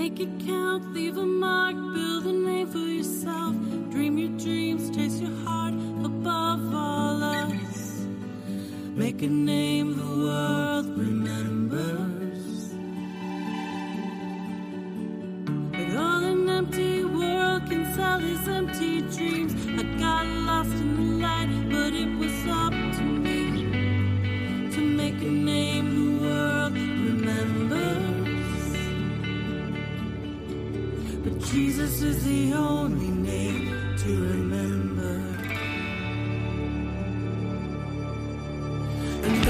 Make it count, leave a mark, build a name for yourself. Dream your dreams, chase your heart above all else. Make a name the world remembers. But all an empty world can sell is empty dreams. I got lost in the light, but it was up to me to make a name the world remembers. But Jesus is the only name to remember. And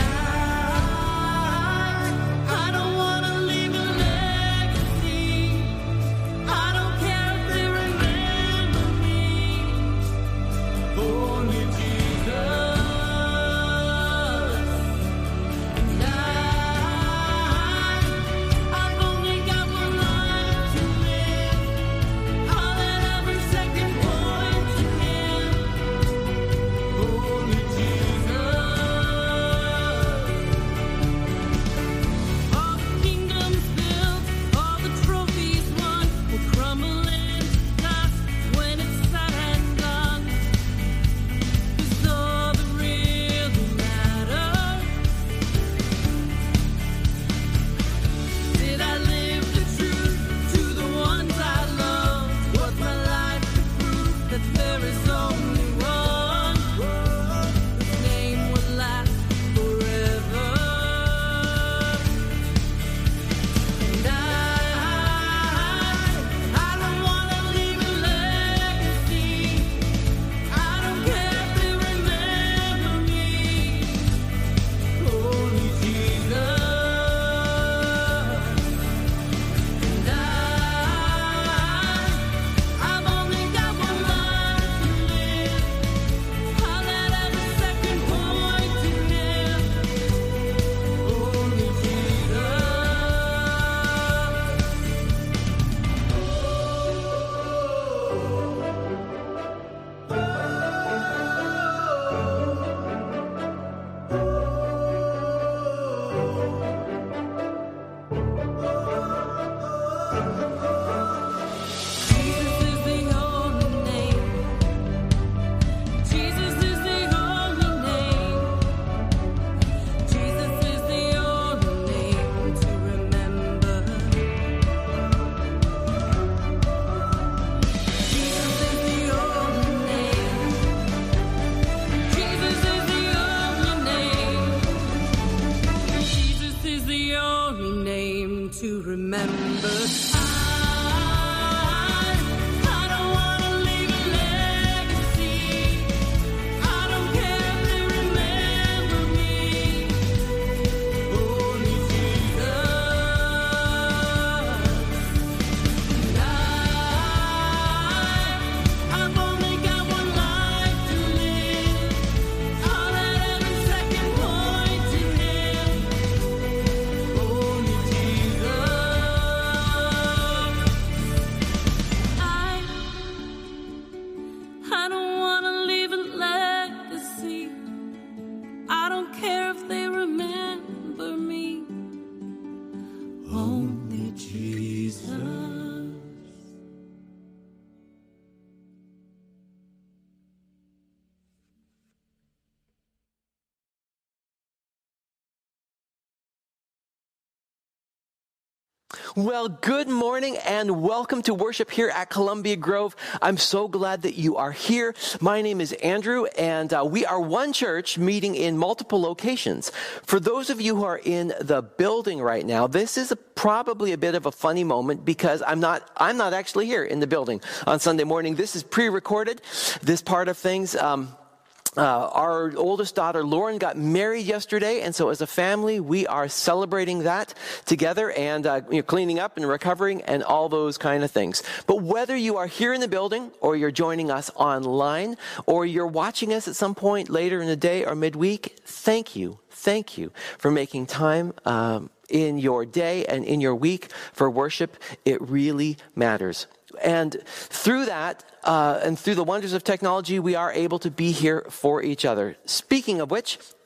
I don't want to leave a legacy. I don't care if they remember me. Only Jesus. And I've only got one life to live. I'll let every second point to Him. Only Jesus. All the kingdoms built, all the trophies won, will crumble into dust when it's said and done. 'Cause all that really matters, did I live the truth to the ones I love? Was my life the proof that there is only one whose name will last forever? And I don't want to leave a legacy. I don't care if they remember me. Only Jesus. And I've only got one life to live. I'll let every second point to Him. Only Jesus. Jesus is the only name. Jesus is the only name. Jesus is the only name to remember. Jesus is the only name. Jesus is the only name. Jesus is the only name to remember. I don't want to leave a legacy. I don't care if they remember me. Only Jesus. And I've only got one life to live. I'll let every second point to Him. Only Jesus. I don't want to leave a legacy. I don't care if they remember me. Only Jesus. Well, good morning and welcome to worship here at Columbia Grove. I'm so glad that you are here. My name is Andrew, and we are one church meeting in multiple locations. For those of you who are in the building right now, this is probably a bit of a funny moment because I'm not actually here in the building on Sunday morning. This is pre-recorded, this part of things. Our oldest daughter, Lauren, got married yesterday, and so as a family, we are celebrating that together and cleaning up and recovering and all those kind of things. But whether you are here in the building or you're joining us online or you're watching us at some point later in the day or midweek, thank you for making time in your day and in your week for worship. It really matters. And through that, and through the wonders of technology, we are able to be here for each other. Speaking of which,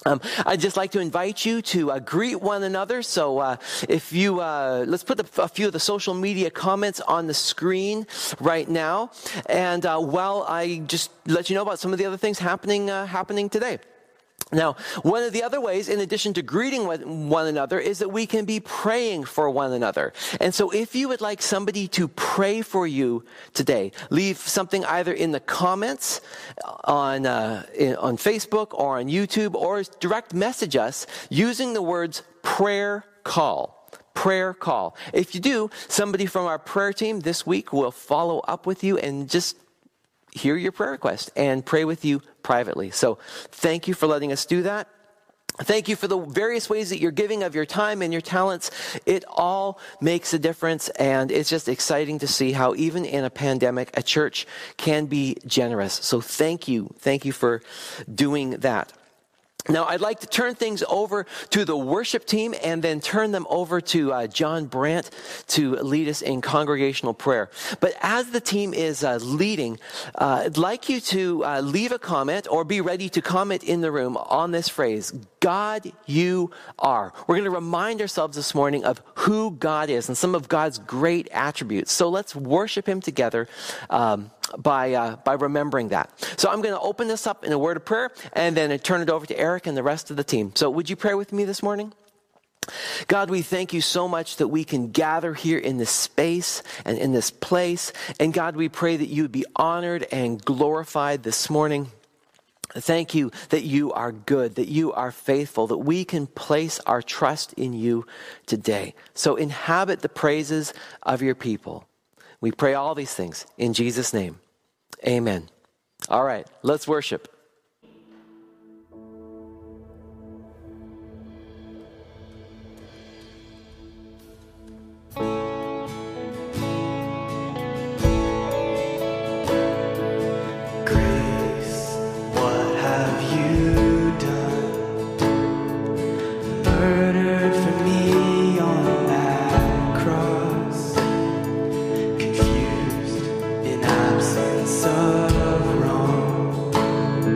I'd just like to invite you to greet one another. So if you, let's put a few of the social media comments on the screen right now. And while I just let you know about some of the other things happening today. Now, one of the other ways, in addition to greeting one another, is that we can be praying for one another. And so if you would like somebody to pray for you today, leave something either in the comments on Facebook or on YouTube, or direct message us using the words prayer call. Prayer call. If you do, somebody from our prayer team this week will follow up with you and just hear your prayer request and pray with you privately. So thank you for letting us do that. Thank you for the various ways that you're giving of your time and your talents. It all makes a difference, and it's just exciting to see how even in a pandemic, a church can be generous. So thank you. Thank you for doing that. Now, I'd like to turn things over to the worship team and then turn them over to John Brandt to lead us in congregational prayer. But as the team is leading, I'd like you to leave a comment or be ready to comment in the room on this phrase, God, you are. We're going to remind ourselves this morning of who God is and some of God's great attributes. So let's worship him together by remembering that. So I'm going to open this up in a word of prayer and then turn it over to Eric and the rest of the team. So would you pray with me this morning? God, we thank you so much that we can gather here in this space and in this place. And God, we pray that you would be honored and glorified this morning. Thank you that you are good, that you are faithful, that we can place our trust in you today. So inhabit the praises of your people. We pray all these things in Jesus' name. Amen. All right, let's worship. Confused in absence of wrong.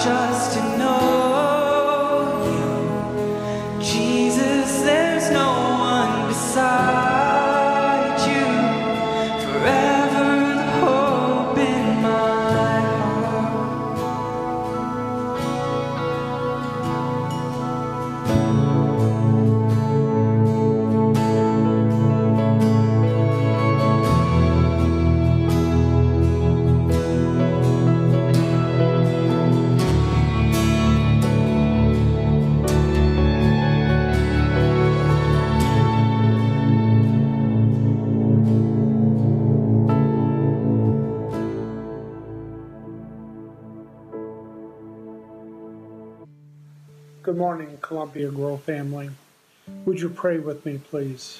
just to know you. Jesus, there's no one beside you. Forever the hope in my heart. Good morning, Columbia Grove family. Would you pray with me, please?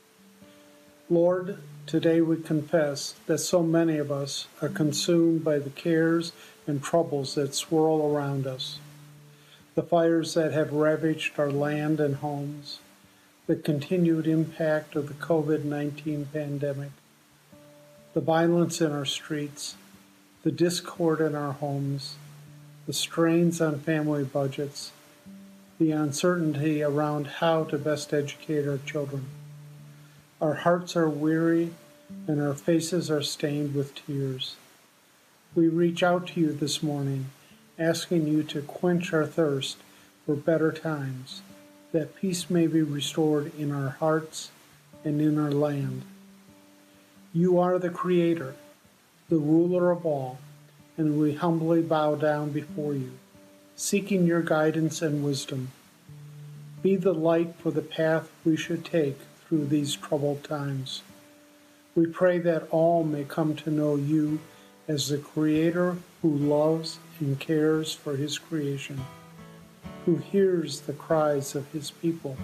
Lord, today we confess that so many of us are consumed by the cares and troubles that swirl around us. The fires that have ravaged our land and homes, the continued impact of the COVID-19 pandemic, the violence in our streets, the discord in our homes, the strains on family budgets, the uncertainty around how to best educate our children. Our hearts are weary and our faces are stained with tears. We reach out to you this morning, asking you to quench our thirst for better times, that peace may be restored in our hearts and in our land. You are the Creator, the ruler of all, and we humbly bow down before you, seeking your guidance and wisdom. Be the light for the path we should take through these troubled times. We pray that all may come to know you as the Creator who loves and cares for his creation, who hears the cries of his people.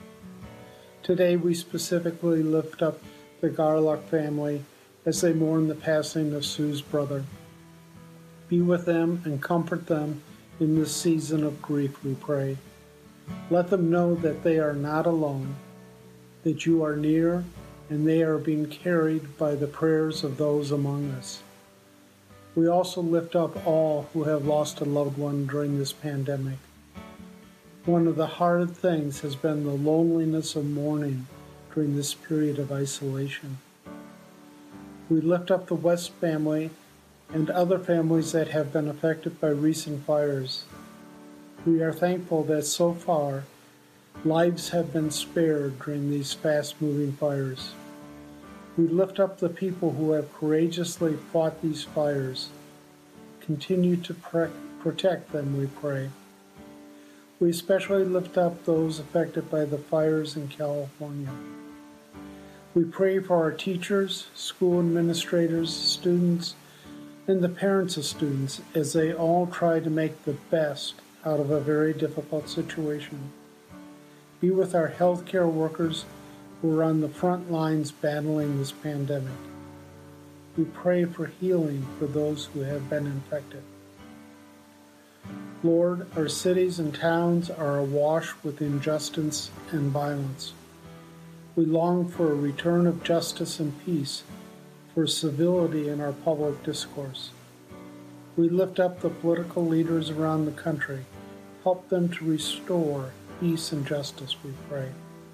Today we specifically lift up the Garlock family as they mourn the passing of Sue's brother. Be with them and comfort them in this season of grief, we pray. Let them know that they are not alone, that you are near, and they are being carried by the prayers of those among us. We also lift up all who have lost a loved one during this pandemic. One of the hard things has been the loneliness of mourning during this period of isolation. We lift up the West family and other families that have been affected by recent fires. We are thankful that so far, lives have been spared during these fast-moving fires. We lift up the people who have courageously fought these fires. Continue to protect them, we pray. We especially lift up those affected by the fires in California. We pray for our teachers, school administrators, students, and the parents of students as they all try to make the best out of a very difficult situation. Be with our healthcare workers who are on the front lines battling this pandemic. We pray for healing for those who have been infected. Lord, our cities and towns are awash with injustice and violence. We long for a return of justice and peace, for civility in our public discourse. We lift up the political leaders around the country. Help them to restore peace and justice, we pray.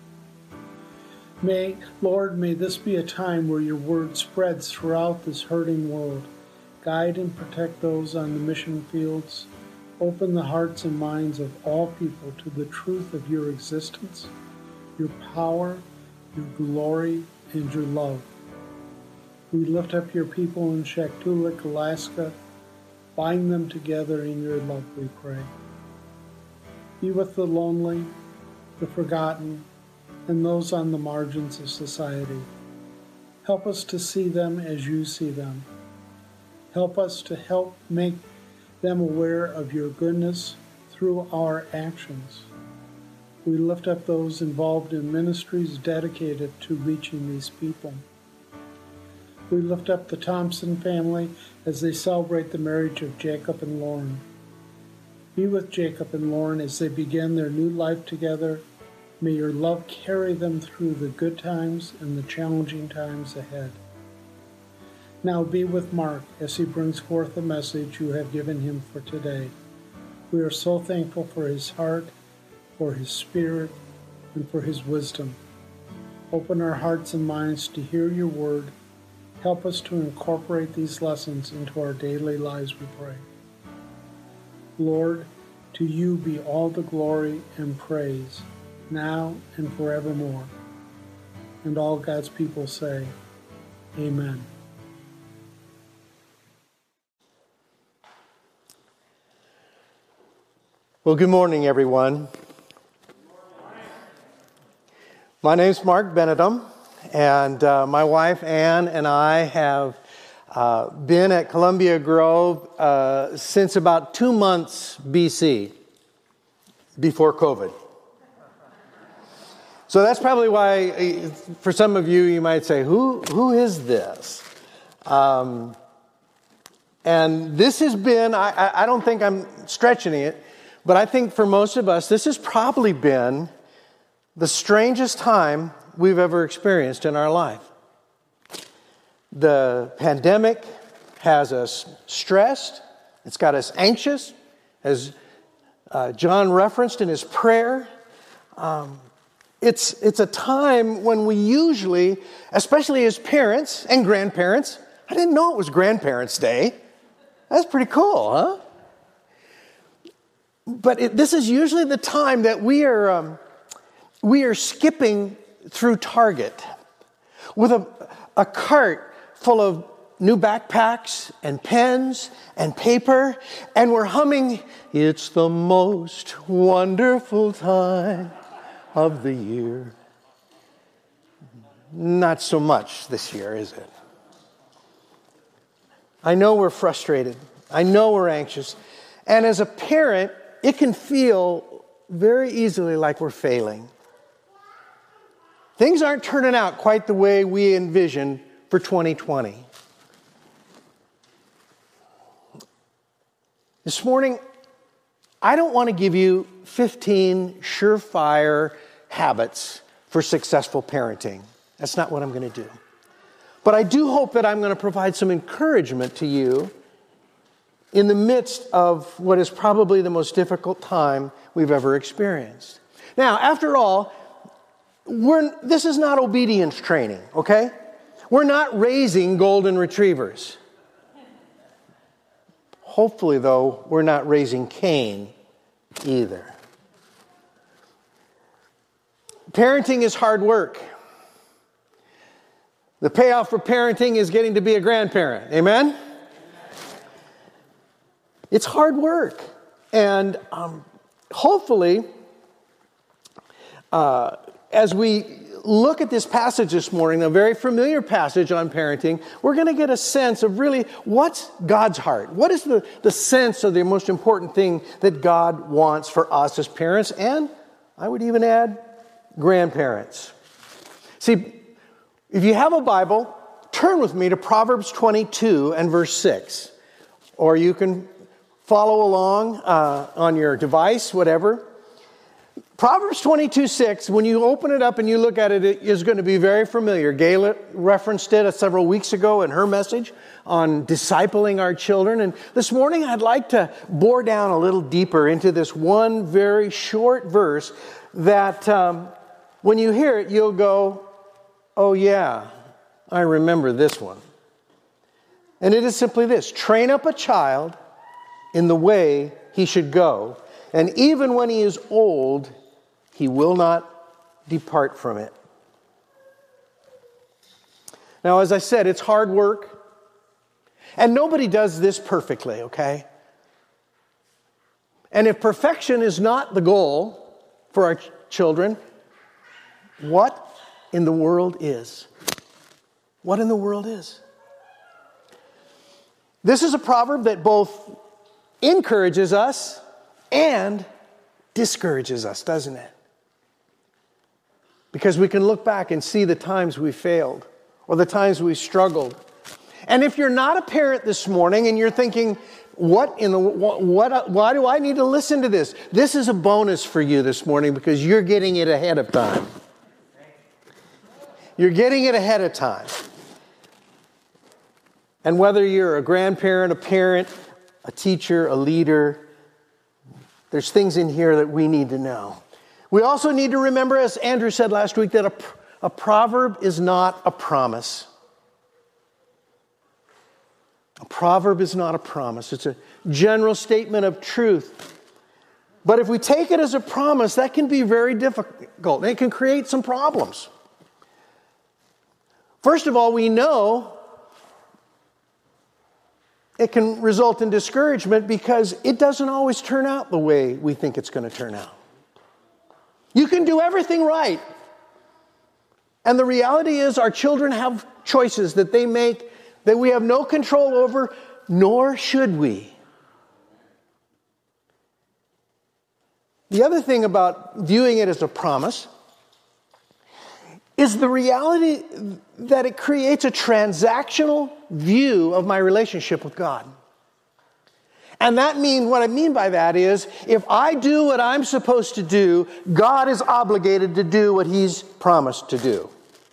Lord, may this be a time where your word spreads throughout this hurting world. Guide and protect those on the mission fields. Open the hearts and minds of all people to the truth of your existence, your power, your glory, and your love. We lift up your people in Shaktoolik, Alaska. Bind them together in your love, we pray. Be with the lonely, the forgotten, and those on the margins of society. Help us to see them as you see them. Help us to help make them aware of your goodness through our actions. We lift up those involved in ministries dedicated to reaching these people. We lift up the Thompson family as they celebrate the marriage of Jacob and Lauren. Be with Jacob and Lauren as they begin their new life together. May your love carry them through the good times and the challenging times ahead. Now be with Mark as he brings forth the message you have given him for today. We are so thankful for his heart, for his spirit, and for his wisdom. Open our hearts and minds to hear your word. Help us to incorporate these lessons into our daily lives, we pray. Lord, to you be all the glory and praise, now and forevermore. And all God's people say, Amen. Well, good morning, everyone. My name's Mark Benedum, and my wife Ann and I have been at Columbia Grove since about 2 months BC, before COVID. So that's probably why, for some of you, you might say, who is this? And this has been, I don't think I'm stretching it, but I think for most of us, this has probably been the strangest time we've ever experienced in our life. The pandemic has us stressed. It's got us anxious, as John referenced in his prayer. It's a time when we usually, especially as parents and grandparents, I didn't know it was Grandparents' Day. That's pretty cool, huh? But this is usually the time that we are skipping through Target with a cart full of new backpacks and pens and paper, and we're humming, "It's the most wonderful time of the year." Not so much this year, is it? I know we're frustrated. I know we're anxious. And as a parent, it can feel very easily like we're failing. Things aren't turning out quite the way we envisioned for 2020. This morning, I don't want to give you 15 surefire habits for successful parenting. That's not what I'm going to do. But I do hope that I'm going to provide some encouragement to you in the midst of what is probably the most difficult time we've ever experienced. Now, after all, this is not obedience training, okay? We're not raising golden retrievers. Hopefully, though, we're not raising Cain either. Parenting is hard work. The payoff for parenting is getting to be a grandparent. Amen? It's hard work. And hopefully, as we look at this passage this morning, a very familiar passage on parenting, we're going to get a sense of really what's God's heart. What is the sense of the most important thing that God wants for us as parents, and I would even add grandparents. See, if you have a Bible, turn with me to Proverbs 22 and verse 6. Or you can follow along on your device, whatever. Proverbs 22:6, when you open it up and you look at it, it is going to be very familiar. Gayla referenced it several weeks ago in her message on discipling our children. And this morning I'd like to bore down a little deeper into this one very short verse that when you hear it, you'll go, "Oh yeah, I remember this one." And it is simply this: train up a child in the way he should go, and even when he is old, he will not depart from it. Now, as I said, it's hard work. And nobody does this perfectly, okay? And if perfection is not the goal for our children, what in the world is? What in the world is? This is a proverb that both encourages us and discourages us, doesn't it? Because we can look back and see the times we failed or the times we struggled. And if you're not a parent this morning and you're thinking, why do I need to listen to this? This is a bonus for you this morning because you're getting it ahead of time. You're getting it ahead of time. And whether you're a grandparent, a parent, a teacher, a leader, there's things in here that we need to know. We also need to remember, as Andrew said last week, that a proverb is not a promise. A proverb is not a promise. It's a general statement of truth. But if we take it as a promise, that can be very difficult. And it can create some problems. First of all, we know it can result in discouragement because it doesn't always turn out the way we think it's going to turn out. You can do everything right. And the reality is our children have choices that they make that we have no control over, nor should we. The other thing about viewing it as a promise is the reality that it creates a transactional view of my relationship with God. And what I mean by that is, if I do what I'm supposed to do, God is obligated to do what He's promised to do.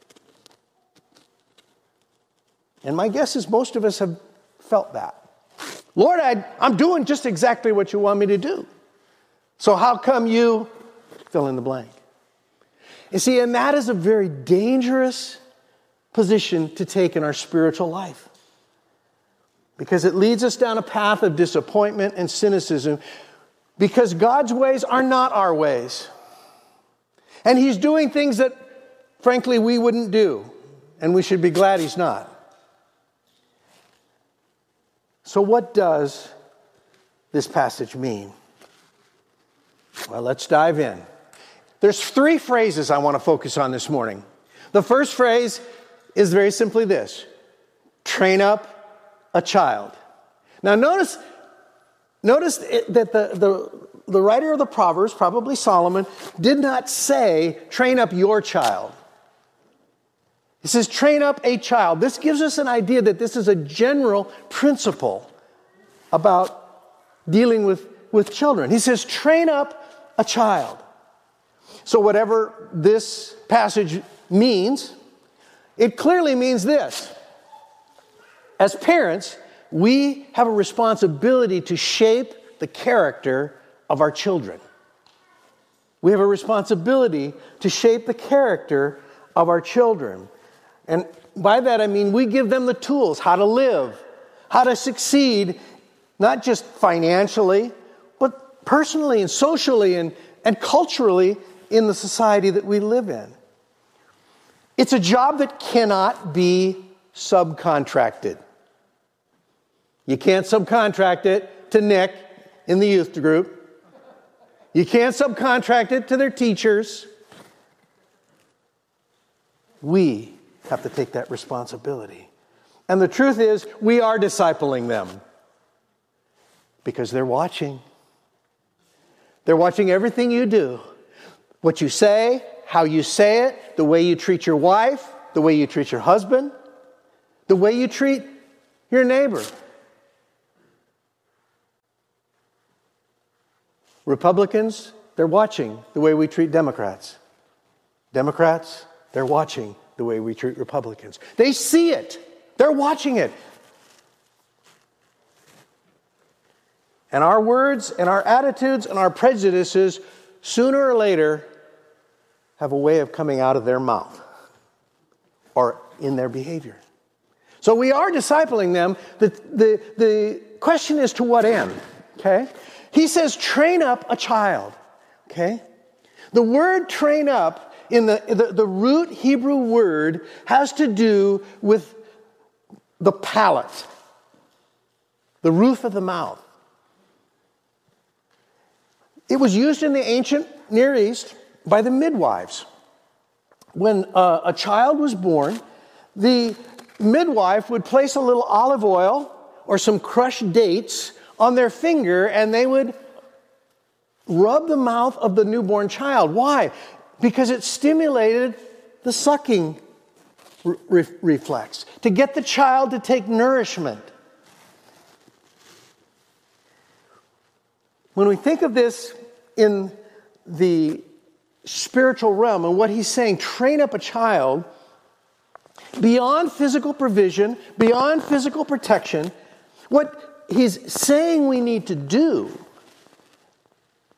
And my guess is most of us have felt that. Lord, I'm doing just exactly what you want me to do. So how come you fill in the blank? You see, and that is a very dangerous position to take in our spiritual life. Because it leads us down a path of disappointment and cynicism. Because God's ways are not our ways. And He's doing things that, frankly, we wouldn't do. And we should be glad He's not. So what does this passage mean? Well, let's dive in. There's 3 phrases I want to focus on this morning. The first phrase is very simply this: train up a child. Now notice that the writer of the Proverbs, probably Solomon, did not say train up your child. He says train up a child. This gives us an idea that this is a general principle about dealing with children. He says train up a child. So whatever this passage means, it clearly means this. As parents, we have a responsibility to shape the character of our children. We have a responsibility to shape the character of our children. And by that I mean we give them the tools, how to live, how to succeed, not just financially, but personally and socially and culturally in the society that we live in. It's a job that cannot be subcontracted. You can't subcontract it to Nick in the youth group. You can't subcontract it to their teachers. We have to take that responsibility. And the truth is, we are discipling them because they're watching. They're watching everything you do. What you say, how you say it, the way you treat your wife, the way you treat your husband, the way you treat your neighbor. Republicans, they're watching the way we treat Democrats. Democrats, they're watching the way we treat Republicans. They see it. They're watching it. And our words and our attitudes and our prejudices, sooner or later, have a way of coming out of their mouth or in their behavior. So we are discipling them. The question is, to what end? Okay? He says, train up a child. Okay? The word train up in the root Hebrew word has to do with the palate, the roof of the mouth. It was used in the ancient Near East by the midwives. When a child was born, the midwife would place a little olive oil or some crushed dates on their finger, and they would rub the mouth of the newborn child. Why? Because it stimulated the sucking reflex, to get the child to take nourishment. When we think of this in the spiritual realm and what he's saying, train up a child, beyond physical provision, beyond physical protection, what he's saying we need to do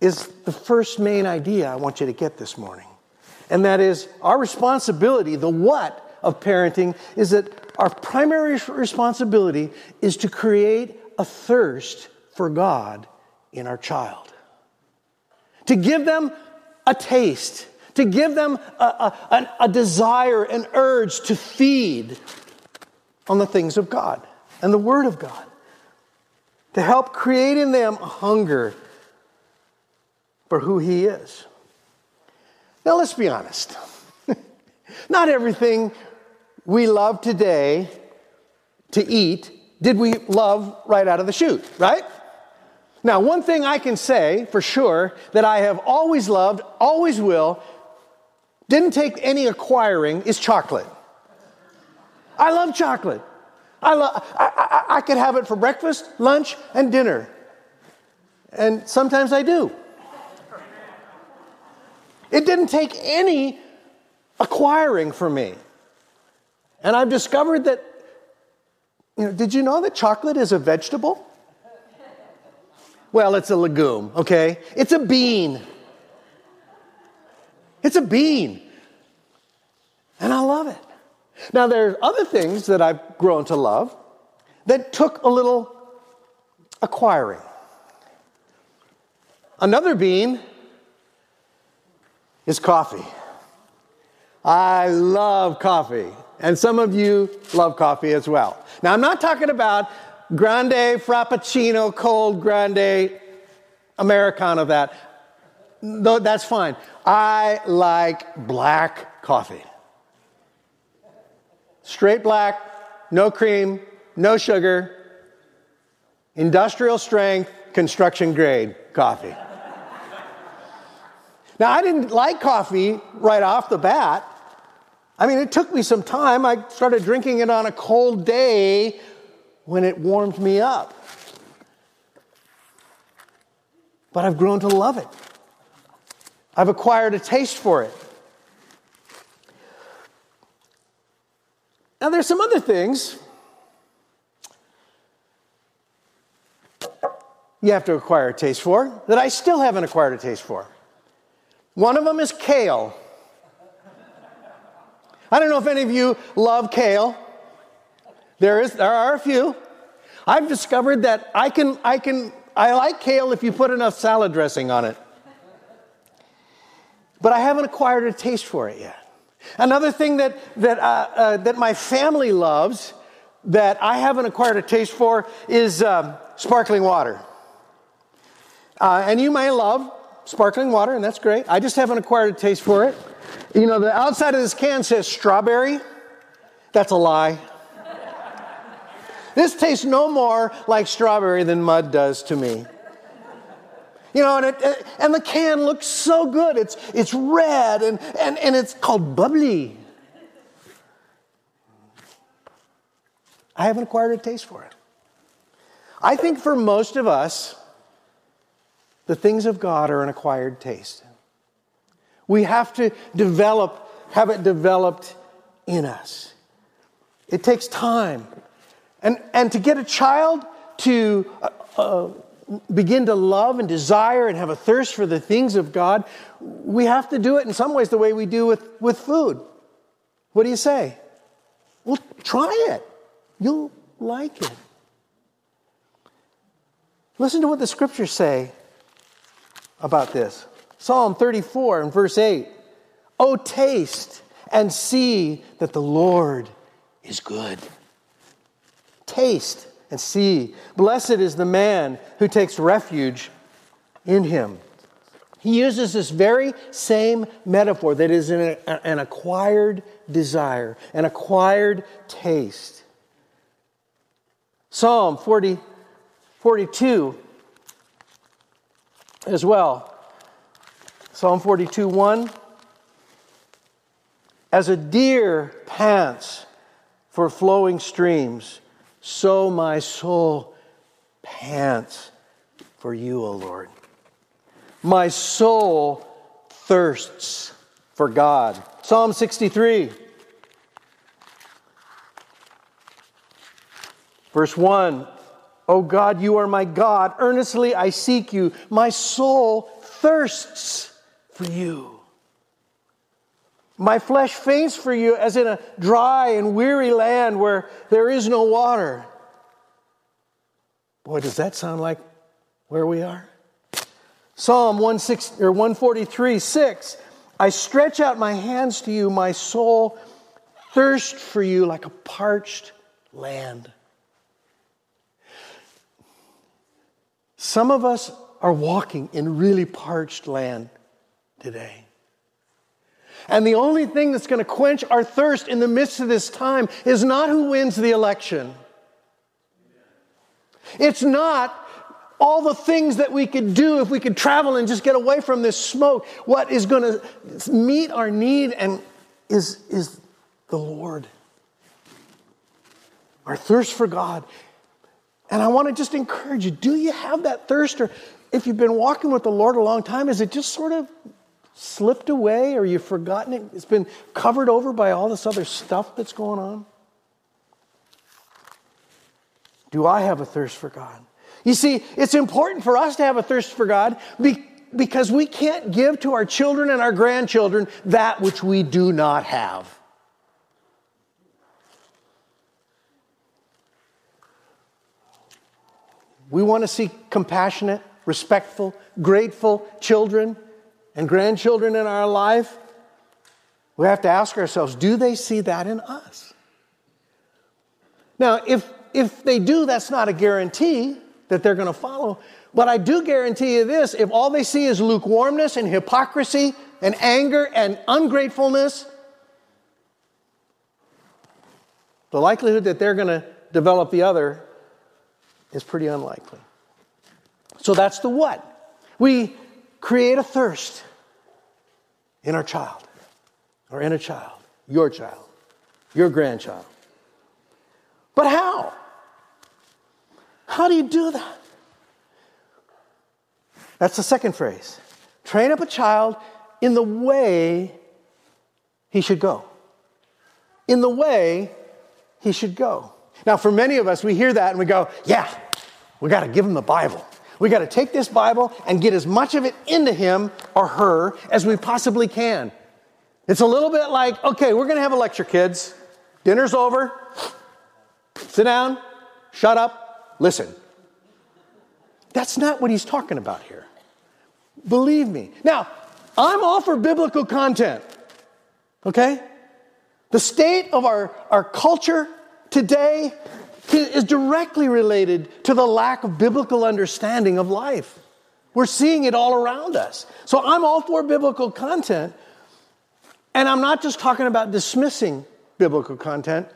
is the first main idea I want you to get this morning. And that is our responsibility, the what of parenting, is that our primary responsibility is to create a thirst for God in our child. To give them a taste, to give them a desire, an urge to feed on the things of God and the Word of God. To help create in them a hunger for who He is. Now let's be honest. Not everything we love today to eat did we love right out of the chute, right? Now, one thing I can say for sure that I have always loved, always will, didn't take any acquiring, is chocolate. I love chocolate. I could have it for breakfast, lunch, and dinner. And sometimes I do. It didn't take any acquiring for me. And I've discovered that, did you know that chocolate is a vegetable? Well, it's a legume, okay? It's a bean. It's a bean. And I love it. Now, there are other things that I've grown to love that took a little acquiring. Another bean is coffee. I love coffee. And some of you love coffee as well. Now, I'm not talking about grande, frappuccino, cold, grande, Americano, though that's fine. I like black coffee. Straight black, no cream, no sugar, industrial strength, construction grade coffee. Now, I didn't like coffee right off the bat. I mean, it took me some time. I started drinking it on a cold day when it warmed me up. But I've grown to love it. I've acquired a taste for it. Now, there's some other things you have to acquire a taste for that I still haven't acquired a taste for. One of them is kale. I don't know if any of you love kale. There are a few. I've discovered that I like kale if you put enough salad dressing on it. But I haven't acquired a taste for it yet. Another thing that my family loves that I haven't acquired a taste for is sparkling water. And you may love sparkling water, and that's great. I just haven't acquired a taste for it. The outside of this can says strawberry. That's a lie. This tastes no more like strawberry than mud does to me. And the can looks so good. It's red and it's called bubbly. I haven't acquired a taste for it. I think for most of us, the things of God are an acquired taste. We have to have it developed in us. It takes time. And to get a child to begin to love and desire and have a thirst for the things of God, we have to do it in some ways the way we do with food. What do you say? Well, try it. You'll like it. Listen to what the scriptures say about this. Psalm 34 and verse 8. Oh, taste and see that the Lord is good. Taste and see. Blessed is the man who takes refuge in him. He uses this very same metaphor that is an acquired desire, an acquired taste. Psalm 42 as well. Psalm 42:1. As a deer pants for flowing streams, so my soul pants for you, O Lord. My soul thirsts for God. Psalm 63, verse 1. O God, you are my God. Earnestly I seek you. My soul thirsts for you. My flesh faints for you as in a dry and weary land where there is no water. Boy, does that sound like where we are? Psalm 143:6. I stretch out my hands to you. My soul thirsts for you like a parched land. Some of us are walking in really parched land today. And the only thing that's going to quench our thirst in the midst of this time is not who wins the election. It's not all the things that we could do if we could travel and just get away from this smoke. What is going to meet our need and is the Lord. Our thirst for God. And I want to just encourage you, do you have that thirst? Or if you've been walking with the Lord a long time, is it just sort of slipped away or you've forgotten it? It's been covered over by all this other stuff that's going on? Do I have a thirst for God? You see, it's important for us to have a thirst for God because we can't give to our children and our grandchildren that which we do not have. We want to see compassionate, respectful, grateful children and grandchildren in our life. We have to ask ourselves, do they see that in us? Now, if they do, that's not a guarantee that they're going to follow. But I do guarantee you this, if all they see is lukewarmness and hypocrisy and anger and ungratefulness, the likelihood that they're going to develop the other is pretty unlikely. So that's the what. We create a thirst in our child, or in a child, your grandchild. But how? How do you do that? That's the second phrase. Train up a child in the way he should go. In the way he should go. Now, for many of us, we hear that and we go, yeah, we got to give him the Bible. We got to take this Bible and get as much of it into him or her as we possibly can. It's a little bit like, okay, we're going to have a lecture, kids. Dinner's over. Sit down, shut up, listen. That's not what he's talking about here. Believe me. Now, I'm all for biblical content. Okay? The state of our culture today is directly related to the lack of biblical understanding of life. We're seeing it all around us. So I'm all for biblical content. And I'm not just talking about dismissing biblical content,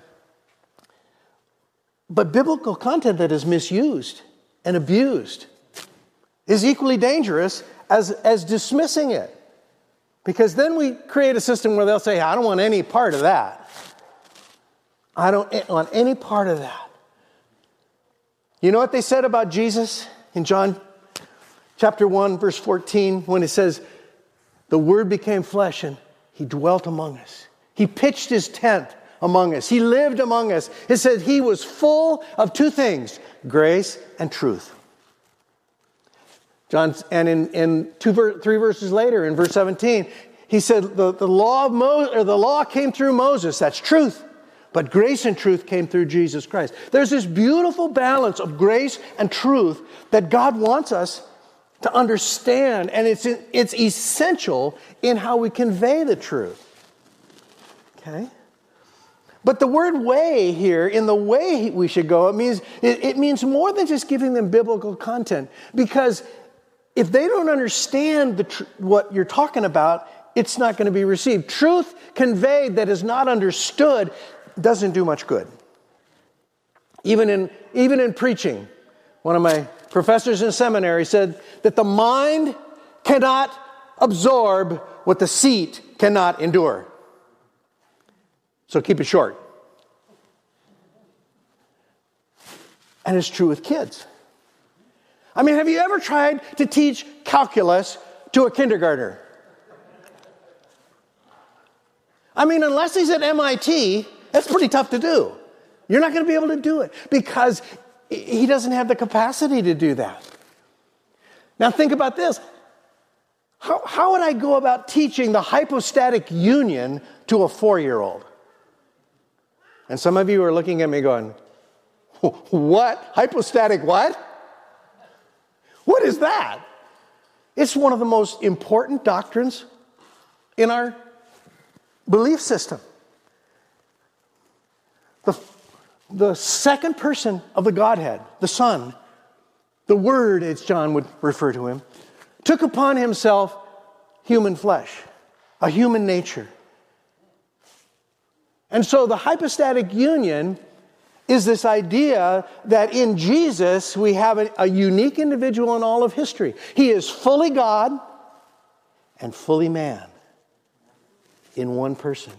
but biblical content that is misused and abused is equally dangerous as dismissing it. Because then we create a system where they'll say, I don't want any part of that. I don't want any part of that. You know what they said about Jesus in John chapter 1, verse 14, when it says, the Word became flesh and He dwelt among us. He pitched His tent among us. He lived among us. It said He was full of two things, grace and truth. John, and in 3 verses later, in verse 17, he said the law came through Moses. That's truth. But grace and truth came through Jesus Christ. There's this beautiful balance of grace and truth that God wants us to understand, and it's essential in how we convey the truth. Okay? But the word way here, in the way we should go, it means more than just giving them biblical content. Because if they don't understand what you're talking about, it's not going to be received. Truth conveyed that is not understood doesn't do much good. Even in preaching, one of my professors in seminary said that the mind cannot absorb what the seat cannot endure. So keep it short. And it's true with kids. I mean, have you ever tried to teach calculus to a kindergartner? I mean, unless he's at MIT, that's pretty tough to do. You're not going to be able to do it because he doesn't have the capacity to do that. Now think about this. How would I go about teaching the hypostatic union to a 4-year-old? And some of you are looking at me going, what? Hypostatic what? What is that? It's one of the most important doctrines in our belief system. The second person of the Godhead, the Son, the Word, as John would refer to him, took upon himself human flesh, a human nature. And so the hypostatic union is this idea that in Jesus we have a unique individual in all of history. He is fully God and fully man in one person.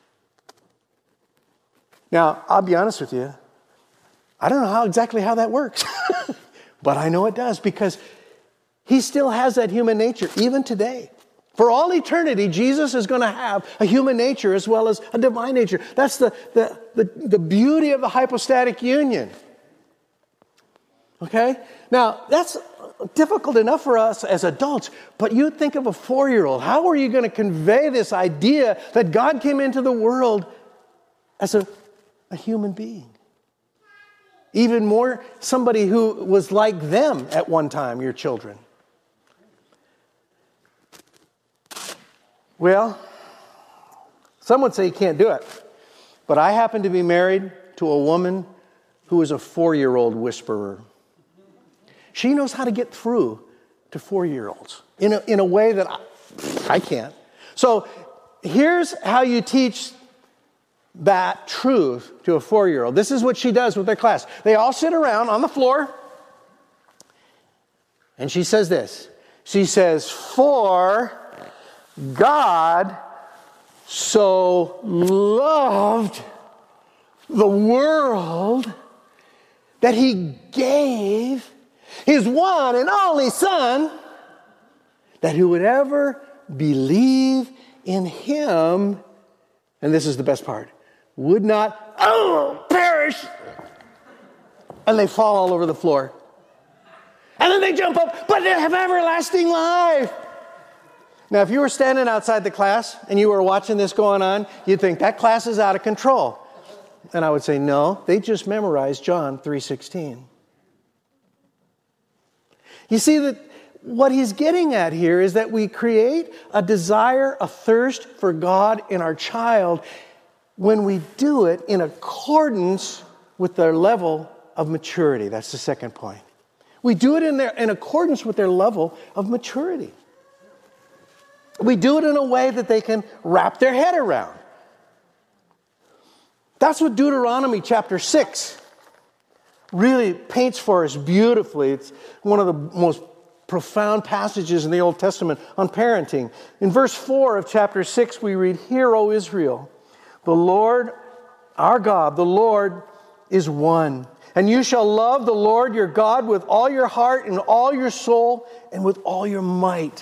Now, I'll be honest with you. I don't know exactly how that works. But I know it does because he still has that human nature even today. For all eternity, Jesus is going to have a human nature as well as a divine nature. That's the beauty of the hypostatic union. Okay? Now, that's difficult enough for us as adults, but you think of a 4-year-old. How are you going to convey this idea that God came into the world as a human being? Even more, somebody who was like them at one time, your children. Well, some would say you can't do it. But I happen to be married to a woman who is a 4-year-old whisperer. She knows how to get through to 4-year-olds in a way that I can't. So here's how you teach that truth to a 4-year-old. This is what she does with their class. They all sit around on the floor, and she says this. She says, "For God so loved the world that he gave his one and only Son, that who would ever believe in him," and this is the best part, "would not perish." And they fall all over the floor. And then they jump up, "but they have everlasting life." Now, if you were standing outside the class and you were watching this going on, you'd think that class is out of control. And I would say, no, they just memorized John 3:16. You see that what he's getting at here is that we create a desire, a thirst for God in our child when we do it in accordance with their level of maturity. That's the second point. We do it in accordance with their level of maturity. We do it in a way that they can wrap their head around. That's what Deuteronomy chapter 6 really paints for us beautifully. It's one of the most profound passages in the Old Testament on parenting. In verse 4 of chapter 6, we read, "Hear, O Israel, the Lord, our God, the Lord is one. And you shall love the Lord your God with all your heart and all your soul and with all your might."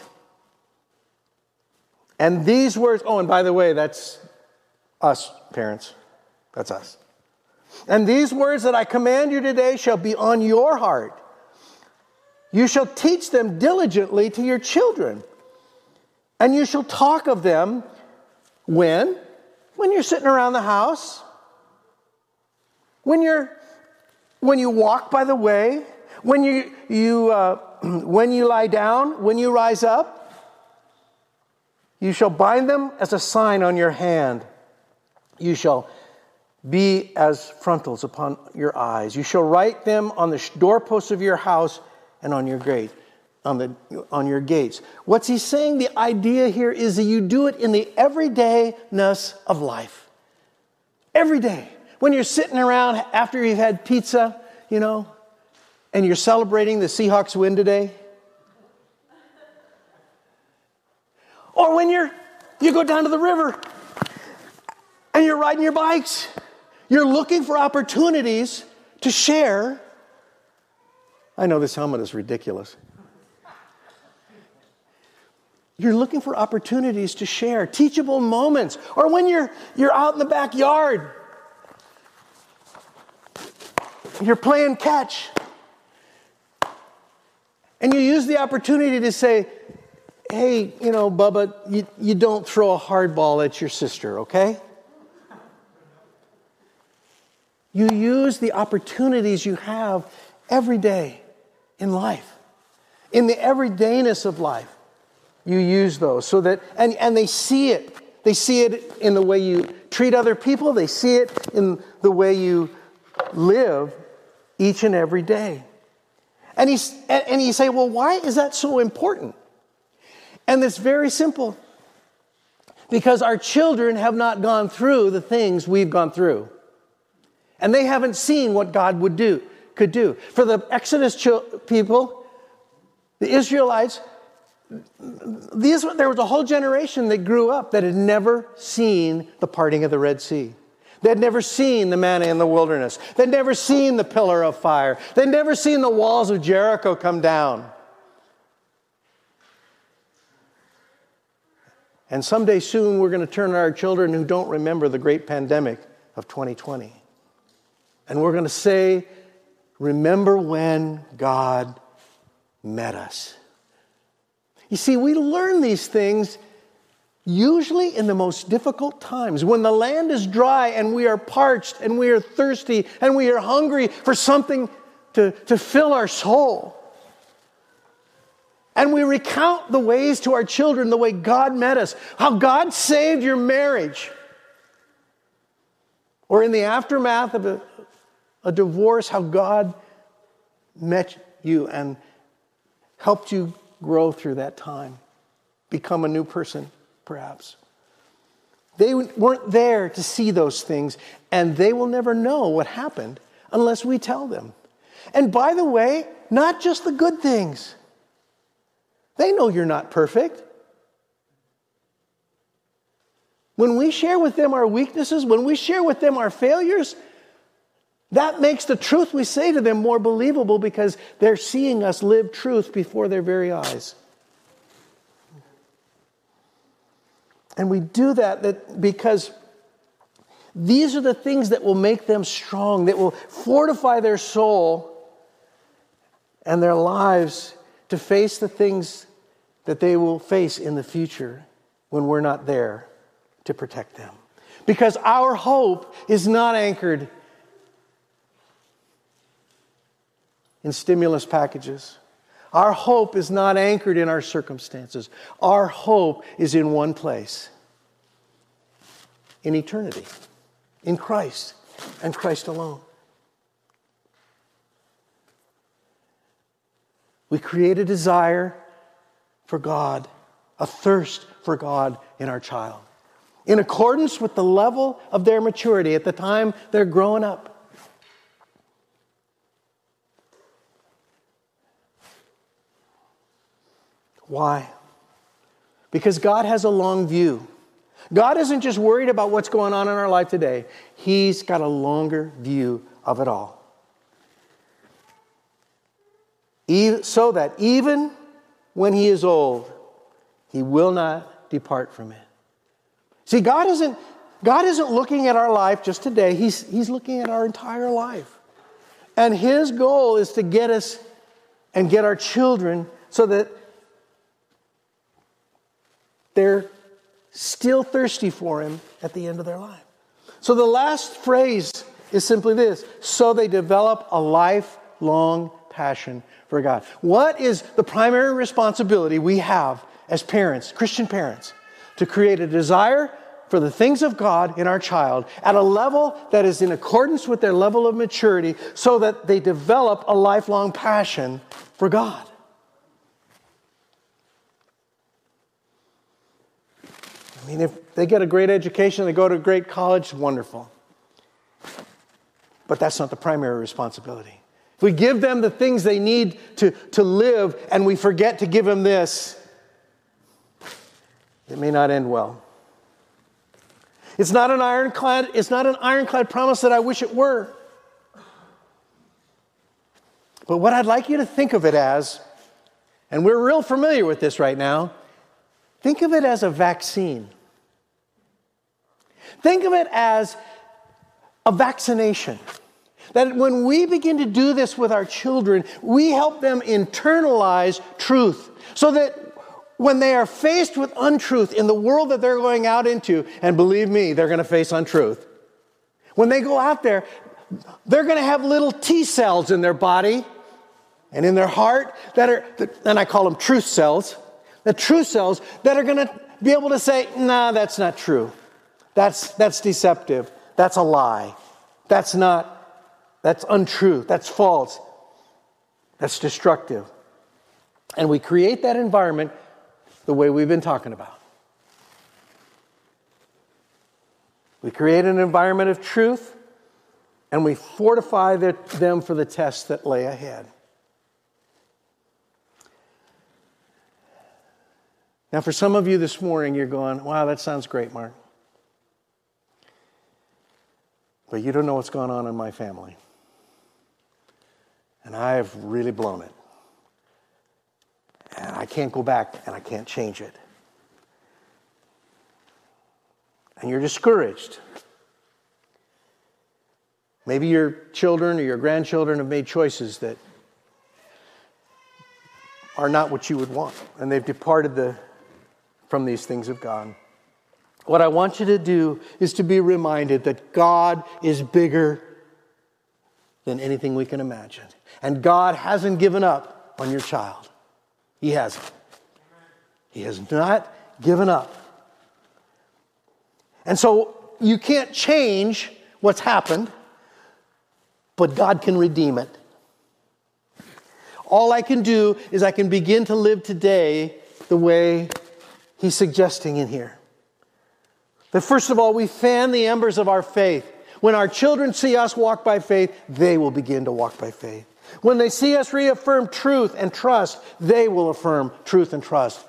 And these words, and by the way, that's us, parents. That's us. "And these words that I command you today shall be on your heart. You shall teach them diligently to your children. And you shall talk of them when? When you're sitting around the house. When you walk by the way. When when you lie down. When you rise up. You shall bind them as a sign on your hand. You shall be as frontals upon your eyes. You shall write them on the doorposts of your house and on your gate, on your gates." What's he saying? The idea here is that you do it in the everydayness of life. Every day. When you're sitting around after you've had pizza, and you're celebrating the Seahawks win today. Or when you go down to the river and you're riding your bikes. You're looking for opportunities to share. I know this helmet is ridiculous. You're looking for opportunities to share, teachable moments. Or when you're out in the backyard, You're playing catch. And you use the opportunity to say, hey, Bubba, you don't throw a hard ball at your sister, okay? You use the opportunities you have every day in life. In the everydayness of life, you use those so that, and they see it. They see it in the way you treat other people. They see it in the way you live each and every day. And you say, well, why is that so important? And it's very simple. Because our children have not gone through the things we've gone through. And they haven't seen what God could do. For the Exodus people, the Israelites, there was a whole generation that grew up that had never seen the parting of the Red Sea. They'd never seen the manna in the wilderness. They'd never seen the pillar of fire. They'd never seen the walls of Jericho come down. And someday soon we're going to turn to our children who don't remember the great pandemic of 2020. And we're going to say, remember when God met us. You see, we learn these things usually in the most difficult times, when the land is dry and we are parched and we are thirsty and we are hungry for something to fill our soul. And we recount the ways to our children, the way God met us, how God saved your marriage. Or in the aftermath of a divorce, how God met you and helped you grow through that time, become a new person. Perhaps. They weren't there to see those things, and they will never know what happened unless we tell them. And by the way, not just the good things. They know you're not perfect. When we share with them our weaknesses, when we share with them our failures, that makes the truth we say to them more believable because they're seeing us live truth before their very eyes. And we do that because these are the things that will make them strong, that will fortify their soul and their lives to face the things that they will face in the future when we're not there to protect them. Because our hope is not anchored in stimulus packages. Our hope is not anchored in our circumstances. Our hope is in one place. In eternity. In Christ. And Christ alone. We create a desire for God. A thirst for God in our child. In accordance with the level of their maturity at the time they're growing up. Why? Because God has a long view. God isn't just worried about what's going on in our life today. He's got a longer view of it all. So that even when he is old, he will not depart from it. See, God isn't looking at our life just today. He's looking at our entire life. And his goal is to get us and get our children so that they're still thirsty for him at the end of their life. So the last phrase is simply this: so they develop a lifelong passion for God. What is the primary responsibility we have as parents, Christian parents? To create a desire for the things of God in our child at a level that is in accordance with their level of maturity so that they develop a lifelong passion for God. I mean, if they get a great education, they go to a great college, wonderful. But that's not the primary responsibility. If we give them the things they need to live and we forget to give them this, it may not end well. It's not an ironclad promise that I wish it were. But what I'd like you to think of it as, and we're real familiar with this right now, think of it as a vaccine. Think of it as a vaccination. That when we begin to do this with our children, we help them internalize truth so that when they are faced with untruth in the world that they're going out into, and believe me, they're going to face untruth. When they go out there, they're going to have little T cells in their body and in their heart that are, and I call them truth cells, the truth cells that are going to be able to say, nah, that's not true. That's deceptive. That's a lie. That's untrue. That's false. That's destructive. And we create that environment the way we've been talking about. We create an environment of truth, and we fortify them for the tests that lay ahead. Now, for some of you this morning, you're going, wow, that sounds great, Mark. But you don't know what's going on in my family. And I have really blown it. And I can't go back and I can't change it. And you're discouraged. Maybe your children or your grandchildren have made choices that are not what you would want. And they've departed from these things of God. What I want you to do is to be reminded that God is bigger than anything we can imagine. And God hasn't given up on your child. He hasn't. He has not given up. And so you can't change what's happened, but God can redeem it. All I can do is I can begin to live today the way He's suggesting in here. That first of all, we fan the embers of our faith. When our children see us walk by faith, they will begin to walk by faith. When they see us reaffirm truth and trust, they will affirm truth and trust.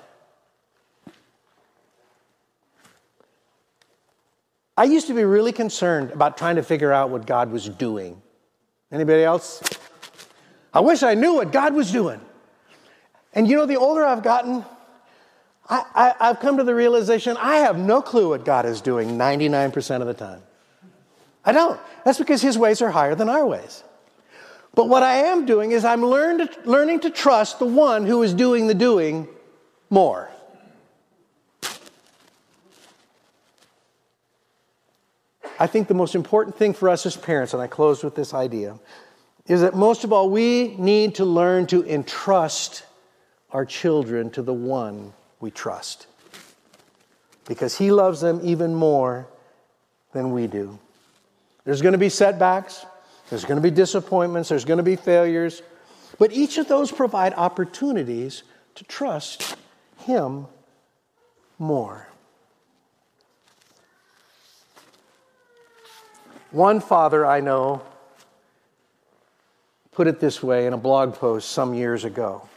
I used to be really concerned about trying to figure out what God was doing. Anybody else? I wish I knew what God was doing. And you know, the older I've gotten, I've come to the realization I have no clue what God is doing 99% of the time. I don't. That's because His ways are higher than our ways. But what I am doing is I'm learning to trust the one who is doing the doing more. I think the most important thing for us as parents, and I close with this idea, is that most of all, we need to learn to entrust our children to the one we trust. Because He loves them even more than we do. There's going to be setbacks. There's going to be disappointments. There's going to be failures. But each of those provide opportunities to trust Him more. One father I know put it this way in a blog post some years ago.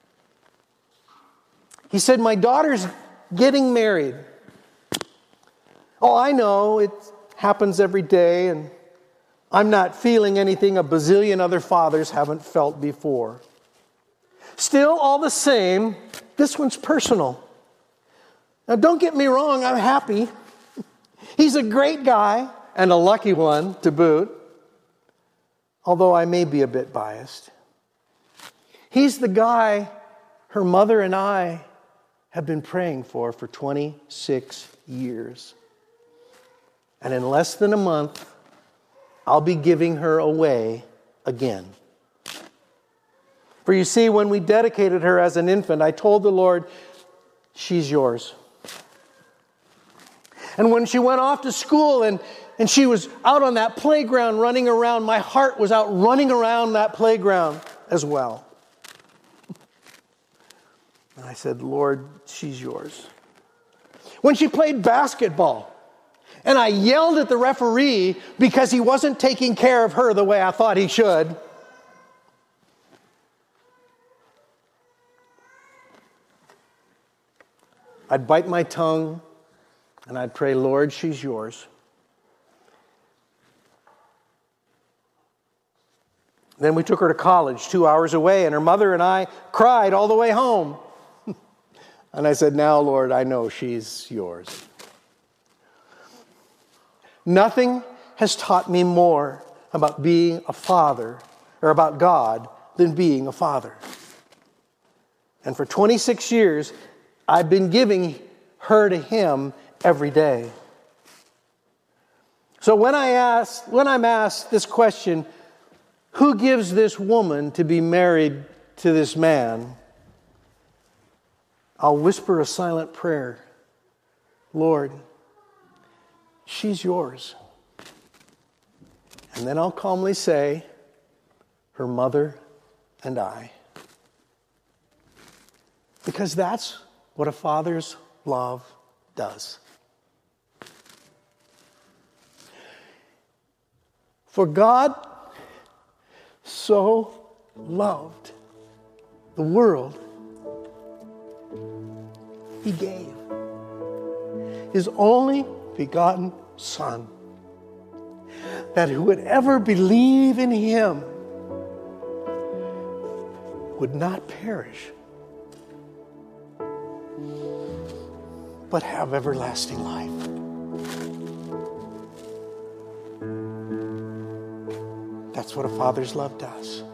He said, my daughter's getting married. Oh, I know, it happens every day, and I'm not feeling anything a bazillion other fathers haven't felt before. Still, all the same, this one's personal. Now, don't get me wrong, I'm happy. He's a great guy, and a lucky one to boot, although I may be a bit biased. He's the guy her mother and I have been praying for 26 years. And in less than a month, I'll be giving her away again. For you see, when we dedicated her as an infant, I told the Lord, she's yours. And when she went off to school and she was out on that playground running around, my heart was out running around that playground as well. And I said, Lord, she's yours. When she played basketball, and I yelled at the referee because he wasn't taking care of her the way I thought he should, I'd bite my tongue and I'd pray, Lord, she's yours. Then we took her to college 2 hours away, and her mother and I cried all the way home. And I said, now, Lord, I know she's yours. Nothing has taught me more about being a father, or about God, than being a father. And for 26 years, I've been giving her to him every day. So when I'm asked this question, who gives this woman to be married to this man? I'll whisper a silent prayer. Lord, she's yours. And then I'll calmly say, her mother and I. Because that's what a father's love does. For God so loved the world, he gave his only begotten Son, that who would ever believe in him would not perish, but have everlasting life. That's what a father's love does.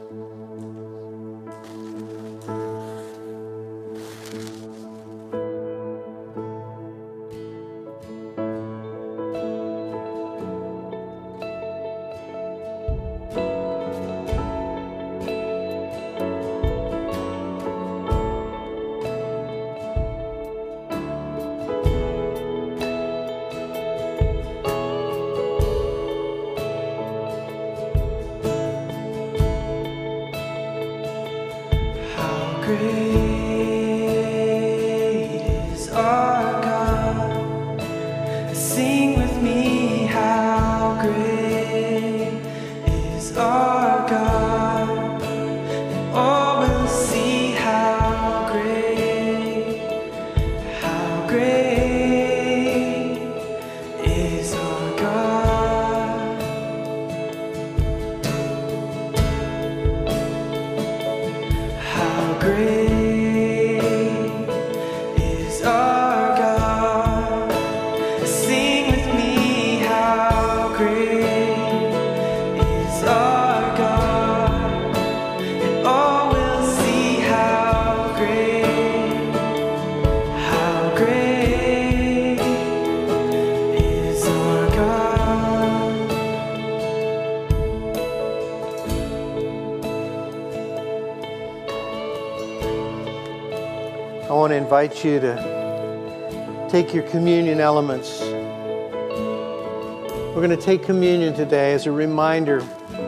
I want to invite you to take your communion elements. We're going to take communion today as a reminder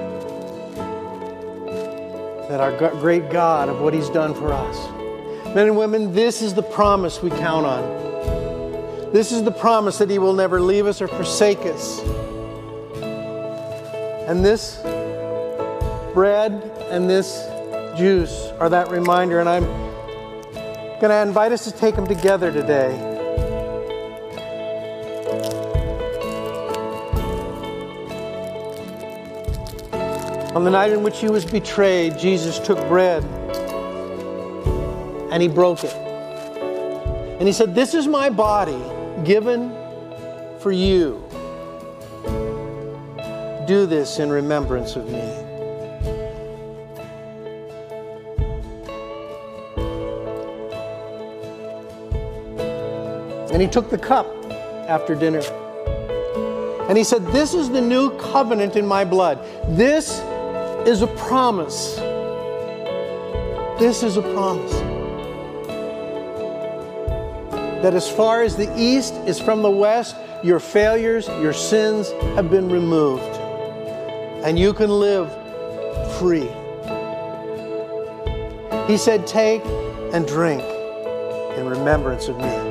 that our great God, of what he's done for us. Men and women, this is the promise we count on. This is the promise that he will never leave us or forsake us. And this bread and this juice are that reminder, and I'm going to invite us to take them together today. On the night in which he was betrayed, Jesus took bread and he broke it. And he said, "This is my body given for you. Do this in remembrance of me." And he took the cup after dinner. And he said, "This is the new covenant in my blood." This is a promise. This is a promise. That as far as the east is from the west, your failures, your sins have been removed. And you can live free. He said, "Take and drink in remembrance of me."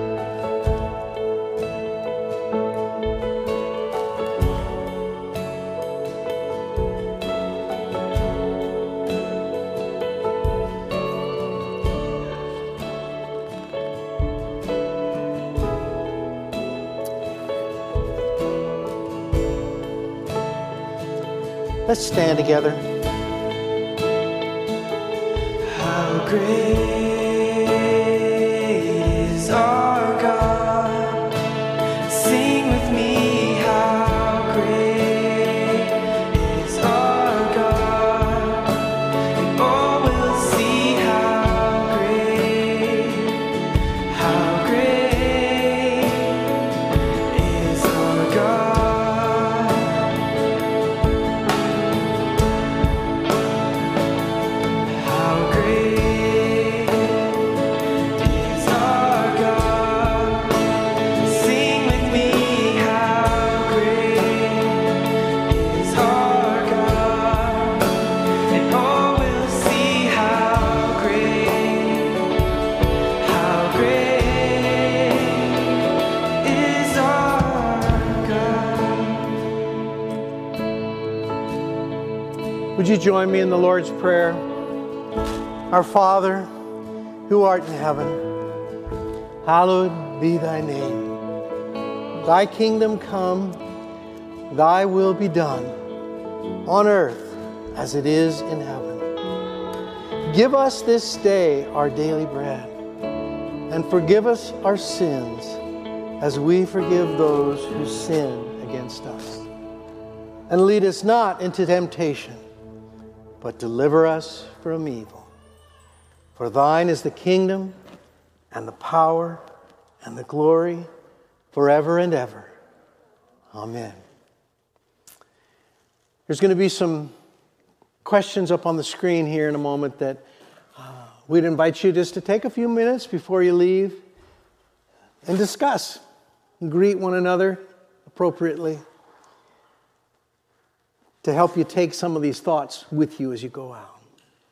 Let's stand together. How great is our God? Sing with me, how great is our Would you join me in the Lord's Prayer? Our Father, who art in heaven, hallowed be thy name. Thy kingdom come, thy will be done, on earth as it is in heaven. Give us this day our daily bread, and forgive us our sins as we forgive those who sin against us. And lead us not into temptation, but deliver us from evil. For thine is the kingdom and the power and the glory forever and ever. Amen. There's going to be some questions up on the screen here in a moment that we'd invite you just to take a few minutes before you leave and discuss and greet one another appropriately to help you take some of these thoughts with you as you go out.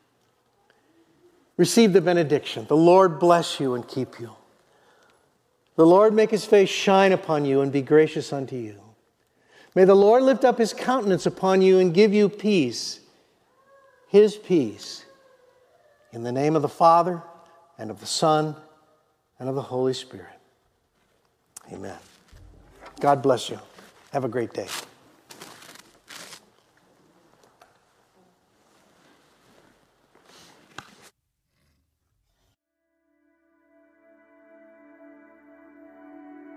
Receive the benediction. The Lord bless you and keep you. The Lord make his face shine upon you and be gracious unto you. May the Lord lift up his countenance upon you and give you peace, his peace. In the name of the Father, and of the Son, and of the Holy Spirit. Amen. God bless you. Have a great day.